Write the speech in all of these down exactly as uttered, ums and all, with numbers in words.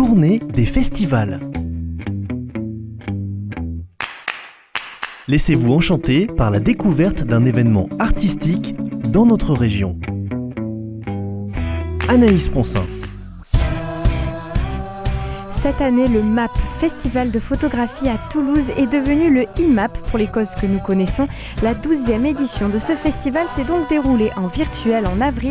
tournée des festivals. Laissez-vous enchanter par la découverte d'un événement artistique dans notre région. Anaïs Poncin. Cette année, le M A P, Festival de photographie à Toulouse, est devenu le I M A P pour les causes que nous connaissons. La douzième édition de ce festival s'est donc déroulée en virtuel en avril.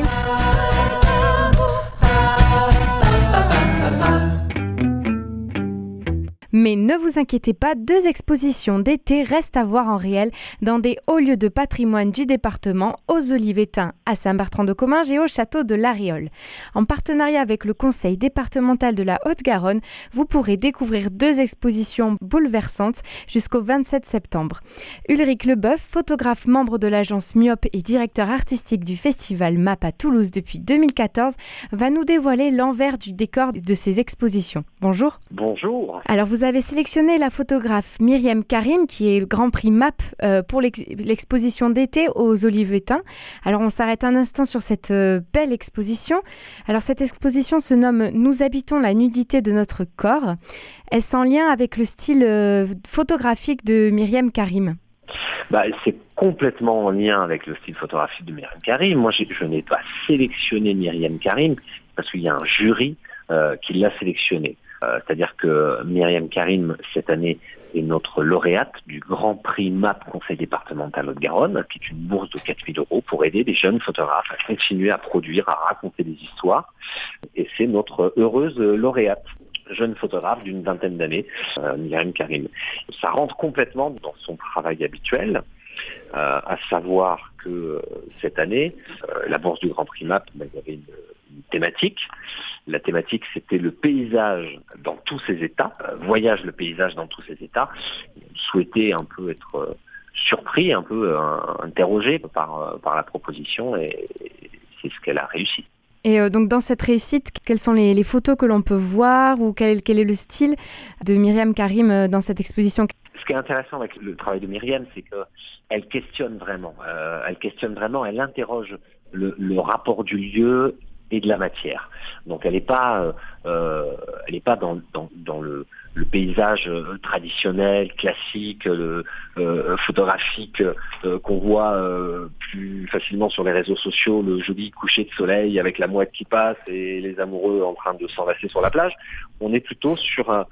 Mais ne vous inquiétez pas, deux expositions d'été restent à voir en réel dans des hauts lieux de patrimoine du département, aux Olivetins, à Saint-Bertrand-de-Comminges et au château de l'Ariole. En partenariat avec le conseil départemental de la Haute-Garonne, vous pourrez découvrir deux expositions bouleversantes jusqu'au vingt-sept septembre. Ulrich Leboeuf, photographe membre de l'agence Myope et directeur artistique du festival M A P à Toulouse depuis deux mille quatorze, va nous dévoiler l'envers du décor de ces expositions. Bonjour. Bonjour. Alors vous avez sélectionné la photographe Myriam Karim, qui est le Grand Prix M A P euh, pour l'ex- l'exposition d'été aux Olivetins. Alors on s'arrête un instant sur cette euh, belle exposition. Alors cette exposition se nomme « Nous habitons la nudité de notre corps ». Est-ce en lien avec le style euh, photographique de Myriam Karim ? Bah, c'est complètement en lien avec le style photographique de Myriam Karim. Moi, j'ai, je n'ai pas sélectionné Myriam Karim parce qu'il y a un jury euh, qui l'a sélectionné. Euh, c'est-à-dire que Myriam Karim, cette année, est notre lauréate du Grand Prix M A P Conseil départemental Haute-Garonne, qui est une bourse de quatre mille euros pour aider les jeunes photographes à continuer à produire, à raconter des histoires. Et c'est notre heureuse lauréate, jeune photographe d'une vingtaine d'années, euh, Myriam Karim. Ça rentre complètement dans son travail habituel, euh, à savoir que euh, cette année, euh, la bourse du Grand Prix M A P, ben, il y avait une une thématique. La thématique, c'était le paysage dans tous ses états, euh, voyage le paysage dans tous ses états. Souhaitait un peu être euh, surpris, un peu euh, interrogé par, euh, par la proposition, et, et c'est ce qu'elle a réussi. Et euh, donc dans cette réussite, quelles sont les, les photos que l'on peut voir, ou quel, quel est le style de Myriam Karim euh, dans cette exposition ? Ce qui est intéressant avec le travail de Myriam, c'est qu'elle questionne vraiment. Euh, elle questionne vraiment, elle interroge le, le rapport du lieu et de la matière. Donc elle n'est pas, euh, elle n'est pas dans, dans, dans le, le paysage traditionnel, classique, le, euh, photographique euh, qu'on voit euh, plus facilement sur les réseaux sociaux, le joli coucher de soleil avec la mouette qui passe et les amoureux en train de s'enlacer sur la plage. On est plutôt sur un,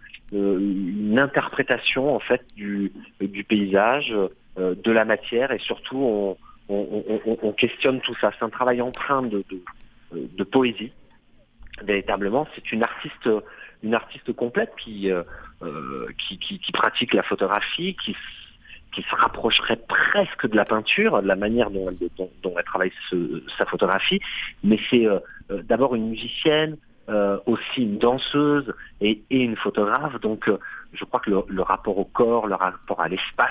une interprétation en fait du, du paysage, euh, de la matière, et surtout on, on, on, on questionne tout ça. C'est un travail empreint de, de de poésie, véritablement. C'est une artiste, une artiste complète qui, euh, qui, qui, qui pratique la photographie, qui, qui se rapprocherait presque de la peinture, de la manière dont elle, dont, dont elle travaille ce, sa photographie. Mais c'est euh, d'abord une musicienne, euh, aussi une danseuse et, et une photographe. Donc, euh, je crois que le, le rapport au corps, le rapport à l'espace,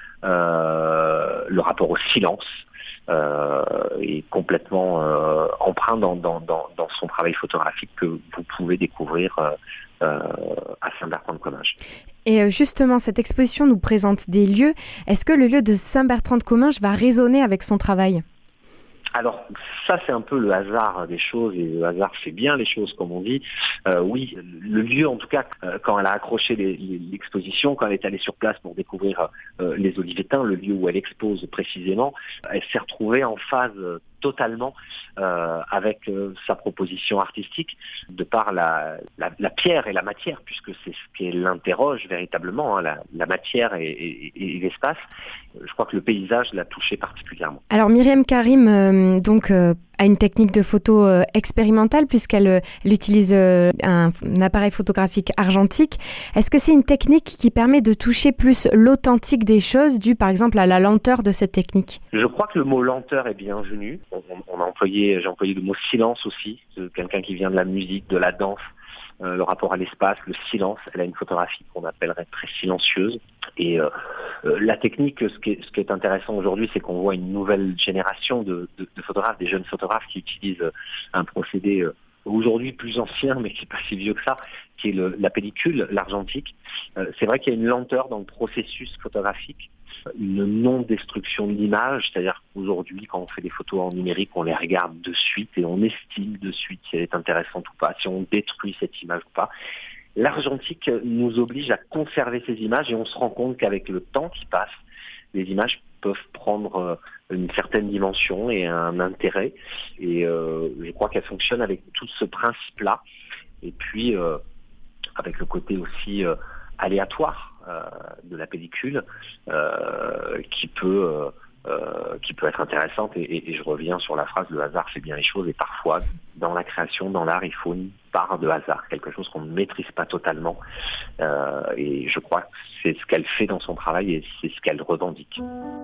euh, le rapport au silence, Euh, est complètement euh, empreint dans, dans, dans, dans son travail photographique que vous pouvez découvrir euh, euh, à Saint-Bertrand-de-Comminges. Et justement, cette exposition nous présente des lieux. Est-ce que le lieu de Saint-Bertrand-de-Comminges va résonner avec son travail ? Alors, ça, c'est un peu le hasard des choses, et le hasard fait bien les choses, comme on dit. Euh, oui, le lieu, en tout cas, euh, quand elle a accroché les, les, l'exposition, quand elle est allée sur place pour découvrir euh, les Olivetins, le lieu où elle expose précisément, elle s'est retrouvée en phase euh, totalement euh, avec euh, sa proposition artistique, de par la, la, la pierre et la matière, puisque c'est ce qu'elle interroge véritablement, hein, la, la matière et, et, et l'espace. Je crois que le paysage l'a touché particulièrement. Alors Myriam Karim, euh, donc, euh, a une technique de photo euh, expérimentale, puisqu'elle euh, elle utilise euh, un, un appareil photographique argentique. Est-ce que c'est une technique qui permet de toucher plus l'authentique des choses, dû par exemple à la lenteur de cette technique ? Je crois que le mot lenteur est bienvenu. On, on a employé, j'ai employé le mot silence aussi, de quelqu'un qui vient de la musique, de la danse, euh, le rapport à l'espace, le silence. Elle a une photographie qu'on appellerait très silencieuse. Et euh, euh, la technique, ce qui est, ce qui est intéressant aujourd'hui, c'est qu'on voit une nouvelle génération de, de, de photographes, des jeunes photographes qui utilisent un procédé euh, aujourd'hui plus ancien, mais qui n'est pas si vieux que ça, qui est le, la pellicule, l'argentique. Euh, c'est vrai qu'il y a une lenteur dans le processus photographique, une non-destruction de l'image, c'est-à-dire qu'aujourd'hui, quand on fait des photos en numérique, on les regarde de suite et on estime de suite si elle est intéressante ou pas, si on détruit cette image ou pas. l'argentique nous oblige à conserver ces images et on se rend compte qu'avec le temps qui passe, les images peuvent prendre une certaine dimension et un intérêt. Et euh, je crois qu'elle fonctionne avec tout ce principe-là. Et puis, euh, avec le côté aussi euh, aléatoire euh, de la pellicule, euh, qui peut... Euh, Euh, qui peut être intéressante et, et, et je reviens sur la phrase « le hasard fait bien les choses » et parfois dans la création, dans l'art, il faut une part de hasard, quelque chose qu'on ne maîtrise pas totalement euh, et je crois que c'est ce qu'elle fait dans son travail et c'est ce qu'elle revendique.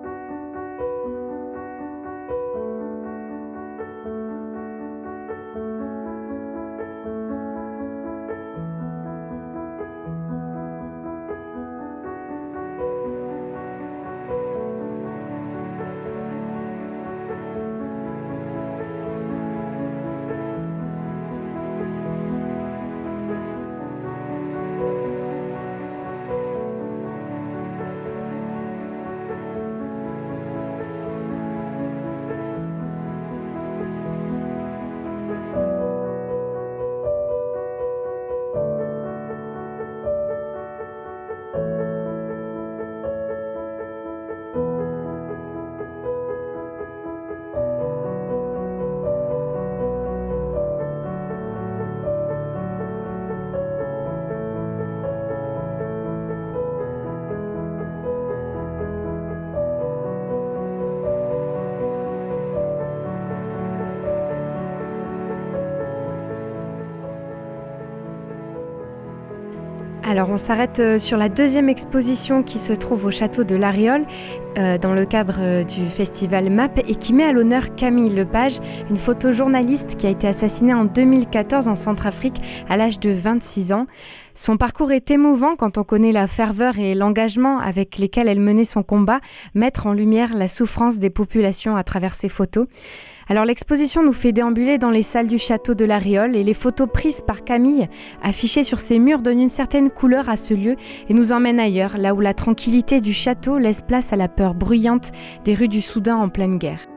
Alors on s'arrête sur la deuxième exposition qui se trouve au château de l'Ariole euh, dans le cadre euh, du festival M A P et qui met à l'honneur Camille Lepage, une photojournaliste qui a été assassinée en deux mille quatorze en Centrafrique à l'âge de vingt-six ans. Son parcours est émouvant quand on connaît la ferveur et l'engagement avec lesquels elle menait son combat, mettre en lumière la souffrance des populations à travers ses photos. Alors l'exposition nous fait déambuler dans les salles du château de l'Ariole et les photos prises par Camille, affichées sur ses murs, donnent une certaine couleur à ce lieu et nous emmènent ailleurs, là où la tranquillité du château laisse place à la peur bruyante des rues du Soudan en pleine guerre.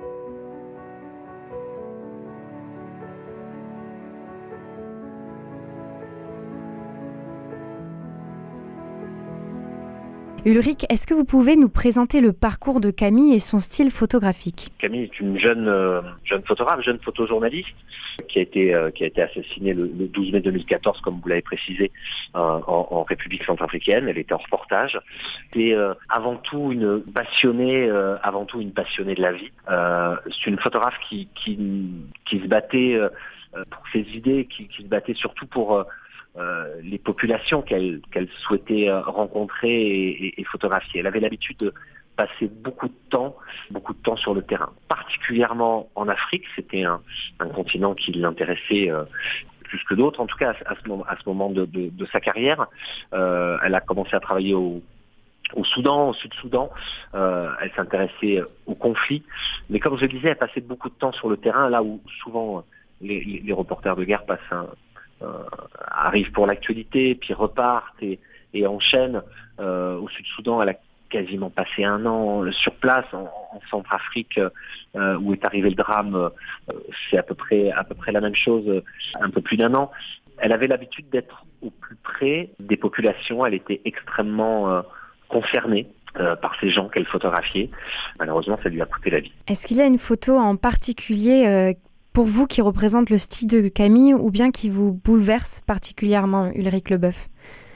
Ulrich, est-ce que vous pouvez nous présenter le parcours de Camille et son style photographique ? Camille est une jeune euh, jeune photographe, jeune photojournaliste qui a été euh, qui a été assassinée le, le douze mai deux mille quatorze, comme vous l'avez précisé, euh, en, en République centrafricaine. Elle était en reportage. C'est euh, avant tout une passionnée, euh, avant tout une passionnée de la vie. Euh, c'est une photographe qui qui qui se battait euh, pour ses idées, qui, qui se battait surtout pour euh, Euh, les populations qu'elle qu'elle souhaitait euh, rencontrer et, et, et photographier. Elle avait l'habitude de passer beaucoup de temps, beaucoup de temps sur le terrain, particulièrement en Afrique. C'était un, un continent qui l'intéressait euh, plus que d'autres, en tout cas à, à, ce, moment, à ce moment de, de, de sa carrière. Euh, elle a commencé à travailler au, au Soudan, au Sud-Soudan. Euh, elle s'intéressait au conflit. Mais comme je le disais, elle passait beaucoup de temps sur le terrain, là où souvent les, les, les reporters de guerre passent un Euh, arrivent pour l'actualité, puis repartent et, et enchaînent. Euh, au Sud-Soudan, elle a quasiment passé un an sur place, en, en Centrafrique, euh, où est arrivé le drame. Euh, c'est à peu près à peu près la même chose, un peu plus d'un an. Elle avait l'habitude d'être au plus près des populations. Elle était extrêmement euh, concernée euh, par ces gens qu'elle photographiait. Malheureusement, ça lui a coûté la vie. Est-ce qu'il y a une photo en particulier euh, pour vous qui représente le style de Camille ou bien qui vous bouleverse particulièrement, Ulrich Leboeuf ?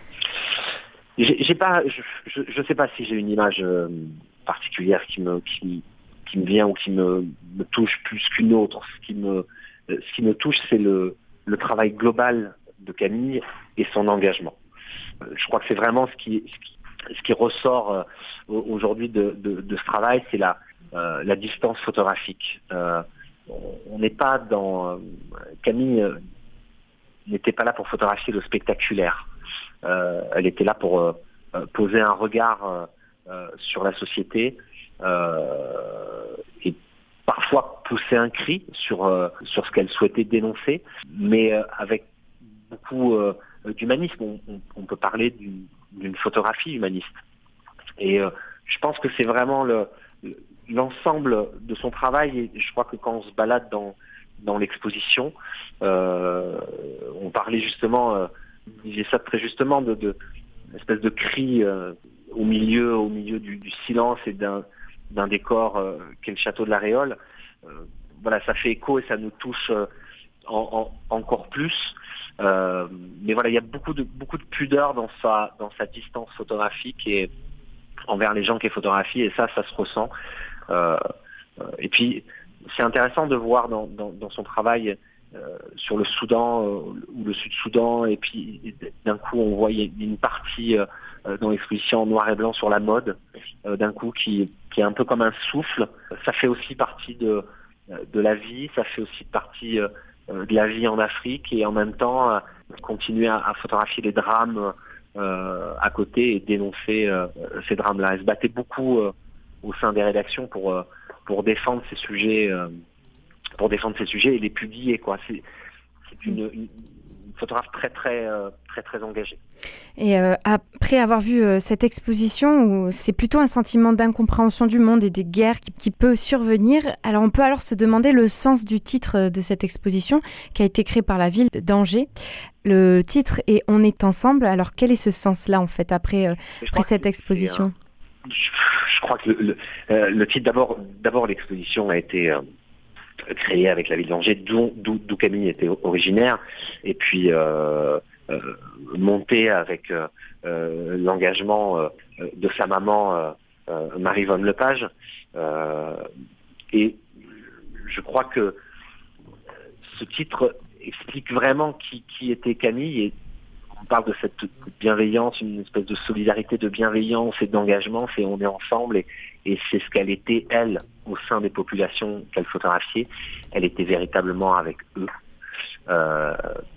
J'ai, j'ai pas, je ne sais pas si j'ai une image euh, particulière qui me, qui, qui me vient ou qui me, me touche plus qu'une autre. Ce qui me, ce qui me touche, c'est le, le travail global de Camille et son engagement. Je crois que c'est vraiment ce qui, ce qui, ce qui ressort euh, aujourd'hui de, de, de ce travail, c'est la, euh, la distance photographique. Euh, On n'est pas dans... Camille euh, n'était pas là pour photographier le spectaculaire. Euh, elle était là pour euh, poser un regard euh, euh, sur la société euh, et parfois pousser un cri sur, euh, sur ce qu'elle souhaitait dénoncer, mais euh, avec beaucoup euh, d'humanisme. On, on, on peut parler d'une, d'une photographie humaniste. Et euh, je pense que c'est vraiment le... le l'ensemble de son travail, et je crois que quand on se balade dans, dans l'exposition, euh, on parlait justement euh, Vous disiez ça très justement, de, de une espèce de cri euh, au milieu, au milieu du, du silence et d'un, d'un décor euh, qu'est le château de la Réole. Euh, voilà, ça fait écho et ça nous touche euh, en, en, encore plus. Euh, mais voilà, il y a beaucoup de beaucoup de pudeur dans sa dans sa distance photographique et envers les gens qu'elle photographie, et ça, ça se ressent. Euh, et puis, c'est intéressant de voir dans, dans, dans son travail euh, sur le Soudan euh, ou le Sud-Soudan, et puis d'un coup, on voit il y a une partie euh, dans l'exposition en noir et blanc sur la mode, euh, d'un coup, qui, qui est un peu comme un souffle. Ça fait aussi partie de, de la vie, ça fait aussi partie euh, de la vie en Afrique, et en même temps, euh, continuer à, à photographier les drames euh, à côté et dénoncer euh, ces drames-là. Elle se battait beaucoup euh, au sein des rédactions pour euh, pour défendre ces sujets, euh, pour défendre ces sujets et les publier, quoi. C'est, c'est une, une, une photographe très très euh, très très engagée. Et euh, après avoir vu euh, cette exposition, où c'est plutôt un sentiment d'incompréhension du monde et des guerres qui, qui peut survenir, alors on peut alors se demander le sens du titre de cette exposition qui a été créée par la ville d'Angers. Le titre est On est ensemble. Alors quel est ce sens-là en fait après, euh, après cette exposition? Je, je crois que le, le, euh, le titre, d'abord, d'abord l'exposition a été euh, créée avec la ville d'Angers, d'où, d'où, d'où Camille était originaire, et puis euh, euh, montée avec euh, euh, l'engagement euh, de sa maman euh, euh, Marie-Vonne Lepage. Euh, et je crois que ce titre explique vraiment qui, qui était Camille, et on parle de cette bienveillance, une espèce de solidarité, de bienveillance et d'engagement, c'est on est ensemble, et, et c'est ce qu'elle était, elle, au sein des populations qu'elle photographiait. Elle était véritablement avec eux. Euh,